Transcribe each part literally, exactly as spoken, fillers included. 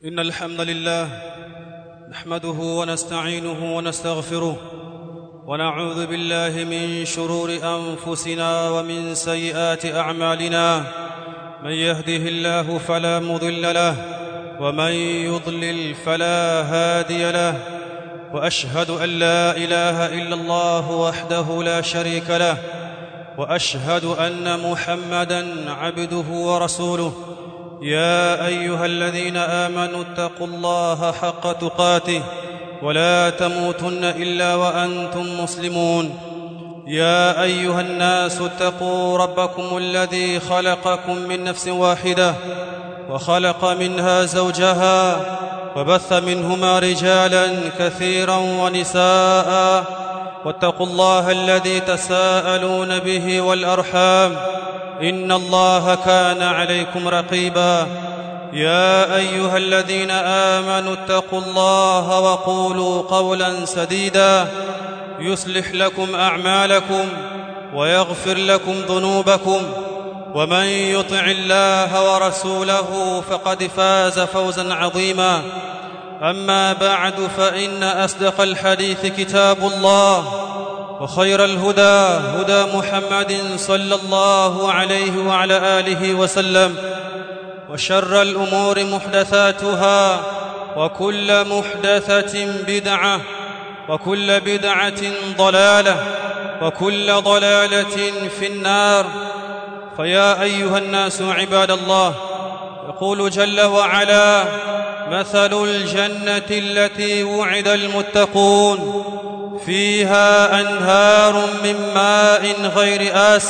إن الحمد لله نحمده ونستعينه ونستغفره ونعوذ بالله من شرور أنفسنا ومن سيئات أعمالنا. من يهده الله فلا مضل له ومن يضلل فلا هادي له، وأشهد أن لا إله إلا الله وحده لا شريك له، وأشهد أن محمدًا عبده ورسوله. يا أيها الذين آمنوا اتقوا الله حق تقاته ولا تموتن إلا وأنتم مسلمون. يا أيها الناس اتقوا ربكم الذي خلقكم من نفس واحدة وخلق منها زوجها وبث منهما رجالا كثيرا ونساء، واتقوا الله الذي تساءلون به والأرحام إن الله كان عليكم رقيبا. يا أيها الذين آمنوا اتقوا الله وقولوا قولا سديدا يصلح لكم أعمالكم ويغفر لكم ذنوبكم، ومن يطع الله ورسوله فقد فاز فوزا عظيما. أما بعد، فإن أصدق الحديث كتاب الله، وخير الهدى هدى محمد صلى الله عليه وعلى آله وسلم، وشر الأمور محدثاتها، وكل محدثة بدعة، وكل بدعة ضلالة، وكل ضلالة في النار. فيا أيها الناس عباد الله، يقول جل وعلا: مثل الجنة التي وعد المتقون فيها أنهار من ماء غير آسٍ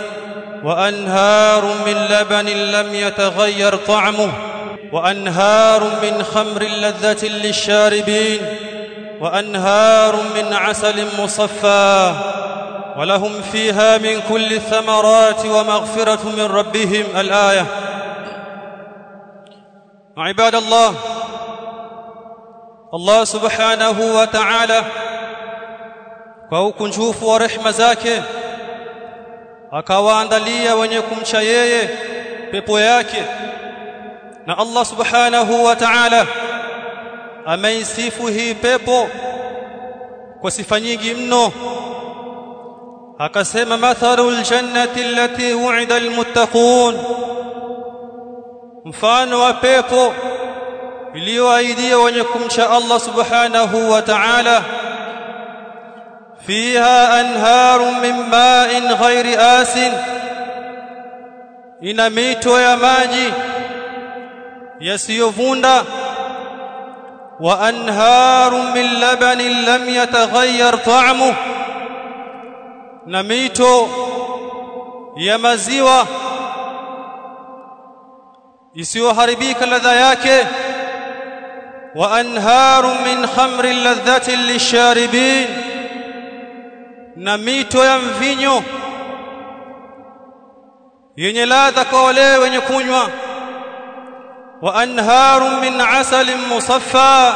وأنهار من لبن لم يتغير طعمه وأنهار من خمر لذة للشاربين وأنهار من عسل مصفى ولهم فيها من كل الثمرات ومغفرة من ربهم. الآية. عباد الله، Allah subhanahu wa ta'ala kwa ukunjufu wa rehema zake akawaandalia wenye kumcha yeye pepo yake, na Allah subhanahu wa ta'ala ameisifu hii pepo kwa sifa nyingi mno. Akasema: mathalul jannati allati wu'ida almuttaqun, mfano wa pepo iliyoahidiwa wenye kumcha Allah subhanahu wa ta'ala. Fiha anharun min ma'in ghairi asin, ina mito ya maji yasiyovunda. Wa anharun min labanin lam yataghayyar ta'muhu, na mito ya maziwa isiyoharibika ladha yake. Wa anharun min khamrin ladhatin lisharibin, na mito ya mvinyo yenye ladha kwa wale wenye kunywa. Wa anharun min asalin musaffa,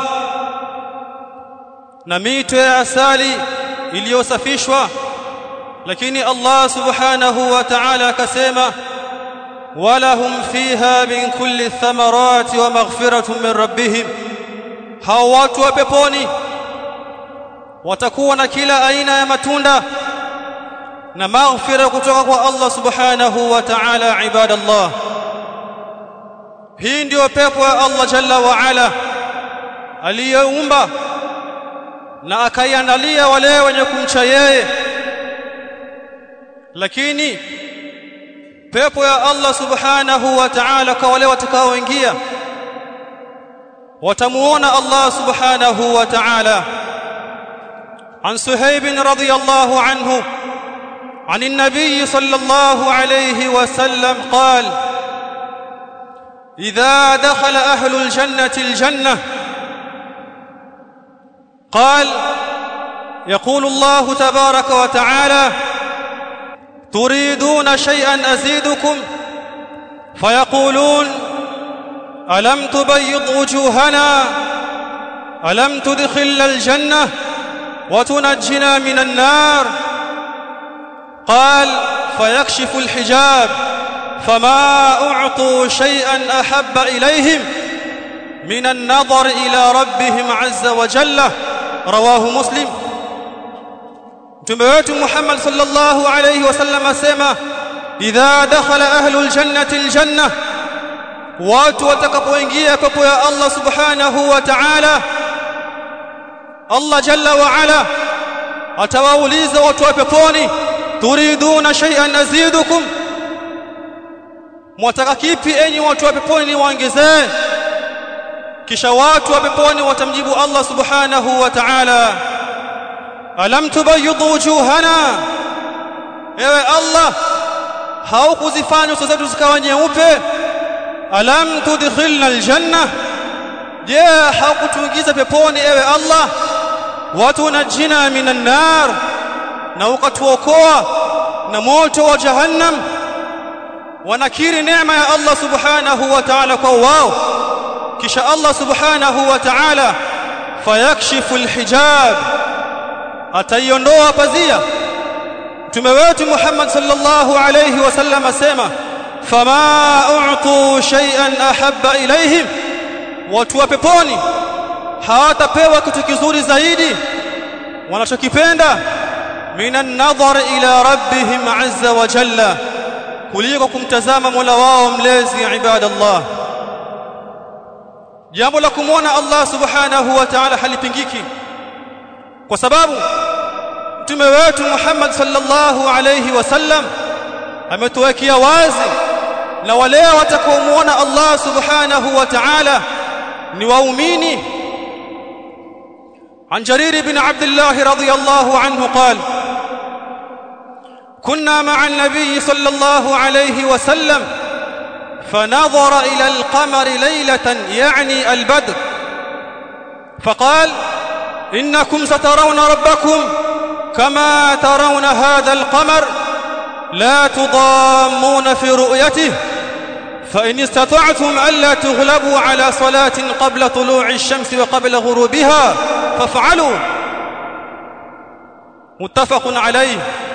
na mito ya asali iliyosafishwa. Lakini Allah subhanahu wa ta'ala akasema: walahum fiha min kulli thamarati wa maghfiratun min rabbihim, hao watu wa peponi watakuwa na kila aina ya matunda na maghfira kutoka kwa Allah subhanahu wa ta'ala. Ibadallah, hii ndio pepo ya Allah jalla wa ala aliyeumba na akaiandalia wale wenye kumcha yeye. Lakini pepo ya Allah subhanahu wa ta'ala kwa wale watakaoingia watamuona Allah subhanahu wa ta'ala. عن سهيب رضي الله عنه عن النبي صلى الله عليه وسلم قال: إذا دخل أهل الجنة الجنة قال يقول الله تبارك وتعالى: تريدون شيئا أزيدكم؟ فيقولون: ألم تبيض وجوهنا؟ ألم تدخل الجنة وتنجنا من النار؟ قال: فيكشف الحجاب فما أعطوا شيئا أحب إليهم من النظر إلى ربهم عز وجل رواه مسلم. تموت محمد صلى الله عليه وسلم سما إذا دخل أهل الجنة الجنة watu watakapoingia pepo ya Allah subhanahu wa ta'ala, Allah jalla wa ala atawauliza watu wa peponi, turiduna shay'an azidukum, mwataka kipi enyi watu wa peponi niwaongezee? Kisha watu wa peponi watamjibu Allah subhanahu wa ta'ala, alam tubayyidu wujuhana, ewe Allah haukuzifanya uso zetu zikawa nyeupe? Alam tudkhilna aljanna, je haukutuingiza peponi ewe Allah? Watunajina minan nar, na ukatuokoa na moto wa jahannam. Wanakiri neema ya Allah subhanahu wa ta'ala kwa wao, kisha Allah subhanahu wa ta'ala fayakshifu alhijab, ataiondoa pazia. Mtume wetu Muhammad sallallahu alayhi wasallam asema, fama u'tu shay'an ahabba ilayhim, watu wa peponi hawatapewa kitu kizuri zaidi wanachokipenda, minan nadhar ila rabbihim azza wa jalla, kuliko kumtazama Mola wao mlezi. Ibadallah, jambo la kumwona Allah subhanahu wa ta'ala halipingiki, kwa sababu mtume wetu Muhammad sallallahu alayhi wasallam ametuwekea wazi, na wale watakaomuona Allah subhanahu wa ta'ala ni waumini. عن جرير بن عبد الله رضي الله عنه قال: كنا مع النبي صلى الله عليه وسلم فنظر إلى القمر ليلة يعني البدر فقال: إنكم سترون ربكم كما ترون هذا القمر لا تضامون في رؤيته، فإن استطعتم ألا تغلبوا على صلاة قبل طلوع الشمس وقبل غروبها فافعلوا. متفق عليه.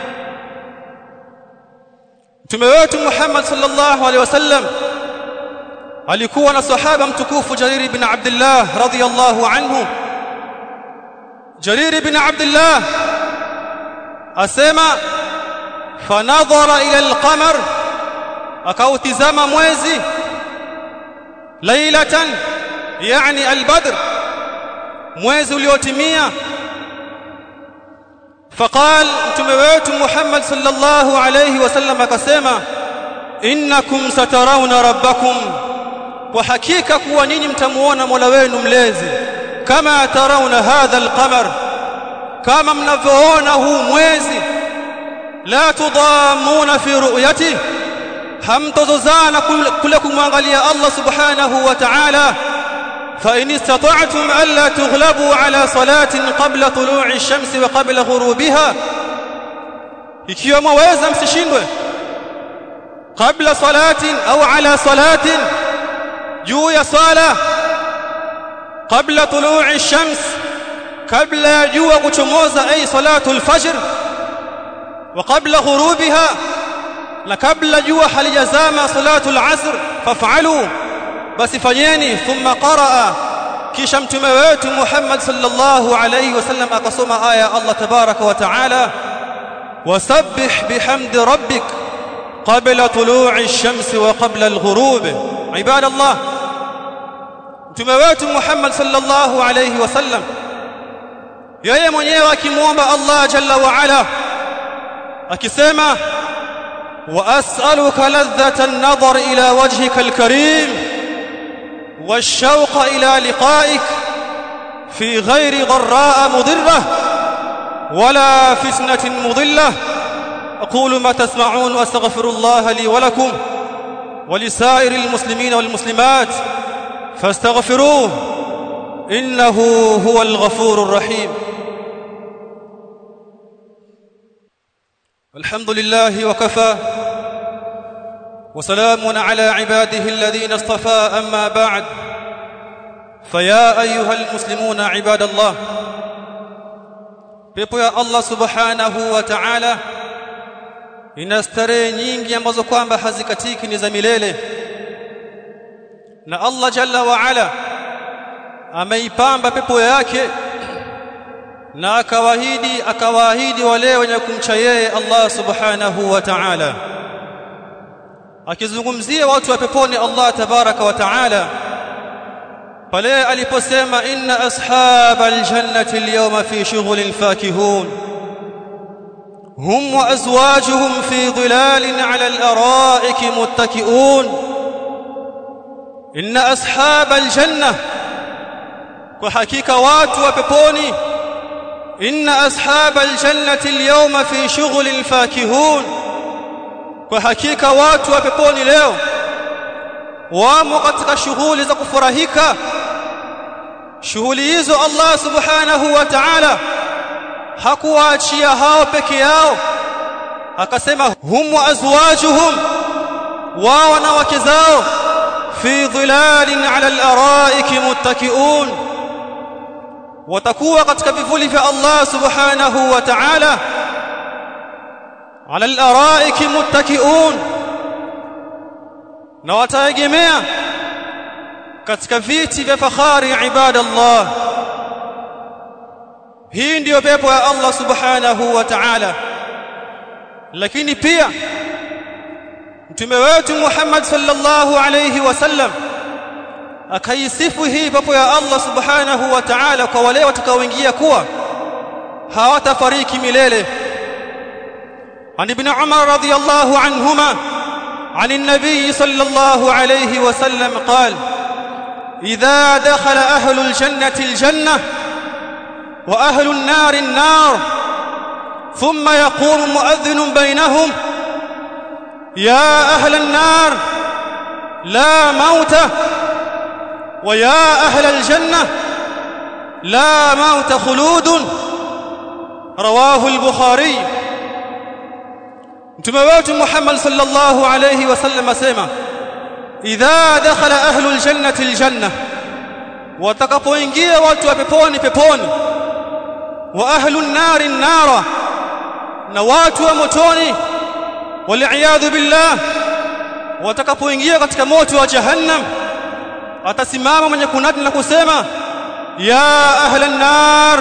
Mtume wetu Muhammad sallallahu alaihi wasallam alikuwa na sahaba mtukufu Jarir ibn Abdullah radhiyallahu anhu. Jarir ibn Abdullah asema, fanadhara ila alqamar, akautizama mwezi, lailatan yani albadr, mwezi uliotimia. Faqal, mtume wetu Muhammad sallallahu alayhi wasallam akasema, innakum satarawna rabbakum, kwa hakika kuwa ninyi mtamuona Mola wenu mlezi, kama tarawna hadha alqamar, kama mnavyoona huu mwezi, la tudamuna fi ru'yatihi, hamtozozana kule kumwangalia Allah subhanahu wa ta'ala. فإن استطعتم ألا تغلبوا على صلاة قبل طلوع الشمس وقبل غروبها, ikiwa mwaweza msishindwe qabla salatin au ala salatin, juu ya sala, qabla tulu'i shams, kabla ya jua kuchomoza, ay salatu al-fajr, wa qabla ghurubiha, na kabla jua halijazama, salatu al-asr, faf'alu, basi fanyeni. Thumma qaraa, kisha mtume wetu Muhammad sallallahu alayhi wasallam akasoma aya Allah tabaraka wa taala, wasabbih bihamdi rabbik qabla tulu'i ash-shamsi wa qabla al-ghurub. Ibadallah, mtume wetu Muhammad sallallahu alayhi wasallam yeye mwenyewe akimuomba Allah jalla wa ala akisema, wa as'aluka ladhata an-nadhar ila wajhika al-karim والشوق إلى لقائك في غير ضراء مضرة ولا فتنة مضلة. أقول ما تسمعون وأستغفر الله لي ولكم ولسائر المسلمين والمسلمات فاستغفروه إنه هو الغفور الرحيم. الحمد لله وكفى، وسلام على عباده الذين اصطفى، أما بعد، فيا أيها المسلمون عباد الله، pepo ya Allah subhanahu wa ta'ala ina starehe nyingi ambazo kwamba hazikatiki, ni za milele. Na Allah jalla wa ala ameipamba pepo yake na akawaahidi akawaahidi wale wenye kumcha yeye Allah subhanahu wa ta'ala. Akizungumzia watu wa peponi Allah tabaraka wa ta'ala pale aliposema inna ashabal jannati al-yawma fi shughulin fakihun hum wa azwajuhum fi dhilalin 'ala al-ara'iki muttaki'un. Inna ashabal janna, kwa hakika watu wa peponi, inna ashabal jannati al-yawma fi shughulin fakihun, kwa hakika watu wa peponi leo wamo katika shughuli za kufurahika. Shughuli hizo Allah subhanahu wa ta'ala hakuwaachia hao peke yao, akasema hum wa azwajuhum, wao na wake zao, fi dhilalin 'ala al-ara'iki muttaki'un, watakuwa katika vivuli vya Allah subhanahu wa ta'ala, 'ala al-ara'iki muttaki'un, na wataegemea katika viti vya fahari. Ibadallah, hii ndiyo pepo ya Allah subhanahu wa ta'ala. Lakini pia mtume wetu Muhammad sallallahu alayhi wasallam akaisifu hii pepo ya Allah subhanahu wa ta'ala kwa wale watakaoingia kuwa hawatafariki milele. An ibn Umar radiyallahu anhuma عن النبي صلى الله عليه وسلم قال إذا دخل أهل الجنة الجنة وأهل النار النار ثم يقوم مؤذن بينهم يا أهل النار لا موت ويا أهل الجنة لا موت خلود. رواه البخاري. Mtume wetu Muhammad sallallahu alayhi wasallam asema idha dakhala ahlul jannati aljanna, watakapoingia watu wa peponi peponi, wa ahlun nari nara, na watu wa motoni wal billah watakapoingia katika moto wa jahannam, atasimama mwenye kunadi na kusema ya ahlan nar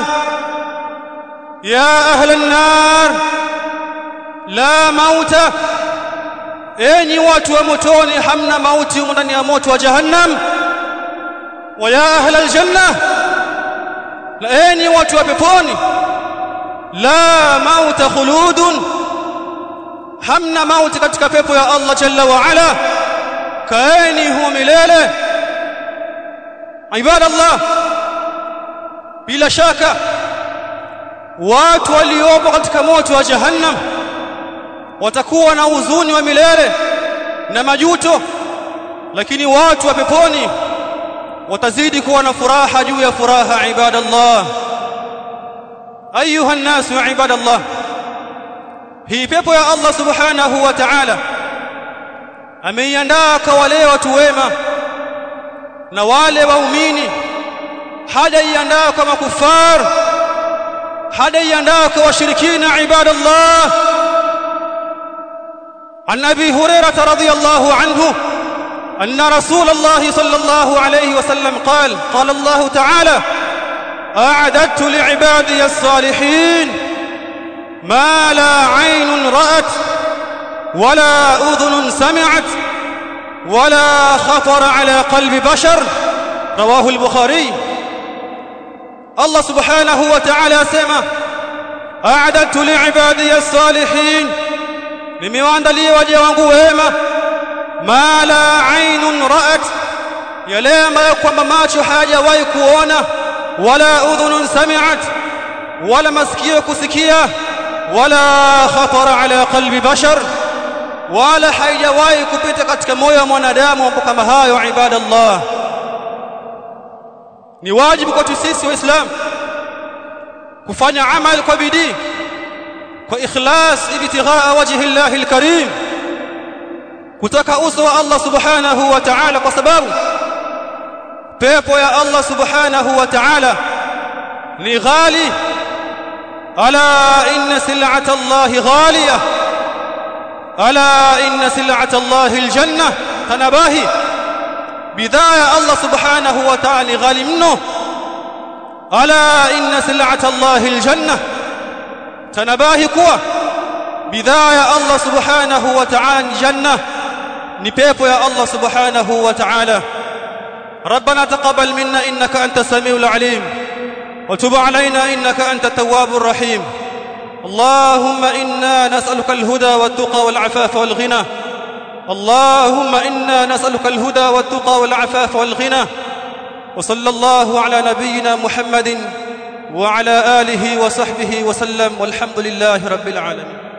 ya ahlan nar la mauta, enyi watu wa motoni hamna mauti ndani ya moto wa jahannam. Wa ya ahla aljanna, la enyi watu wa peponi la mauta khuludun, hamna mauti katika pepo ya Allah jalla wa ala, kaeni humo milele. Ibadallah, bila shaka watu waliopo katika moto wa jahannam watakuwa na huzuni wa milele na majuto, lakini watu wa peponi watazidi kuwa na furaha juu ya furaha. Ibadallah, ayuha an-nas wa ibadallah, hii pepo ya Allah subhanahu wa ta'ala ameiandaa kwa wale watu wema na wale waumini, hajaiandaa kwa makufar, hajaiandaa kwa washirikina. Ibadallah, عن أبي هريرة رضي الله عنه أن رسول الله صلى الله عليه وسلم قال قال الله تعالى أعددت لعبادي الصالحين ما لا عين رأت ولا أذن سمعت ولا خطر على قلب بشر. رواه البخاري. الله سبحانه وتعالى سمى أعددت لعبادي الصالحين، nimewaandalia waja wangu wema, ma la ainun ra'at, yale ambayo kwamba macho hayajawahi kuona, wala udhunun sami'at, wala masikio kusikia, wala khatara ala qalbi bashar, wala haijawahi kupita katika moyo wa mwanadamu mambo kama hayo. Ibadallah, ni wajibu kwetu sisi Waislamu kufanya amali kwa bidii, kwa ikhlas, ibtighaa wajhi Allahi alkarim, kutaka uso wa Allah subhanahu wa ta'ala, kwa sababu pepo ya Allah subhanahu wa ta'ala ni ghali. Ala inna sil'ata Allahi ghaliyah, ala inna sil'ata Allahi aljanna. Tanabahi, bidhaa ya Allah subhanahu wa ta'ala ghali mno, ala inna sil'ata Allahi aljanna tanabahi kuwa bidhaa ya Allah subhanahu wa ta'ala janna ni pepo ya Allah subhanahu wa ta'ala. ربنا تقبل منا إنك أنت السميع العليم وتب علينا إنك أنت التواب الرحيم. اللهم إنا نسألك الهدى والتقى والعفاف والغنى. اللهم إنا نسألك الهدى والتقى والعفاف والغنى. وصلى الله على نبينا محمد وعلى آله وصحبه وسلم والحمد لله رب العالمين.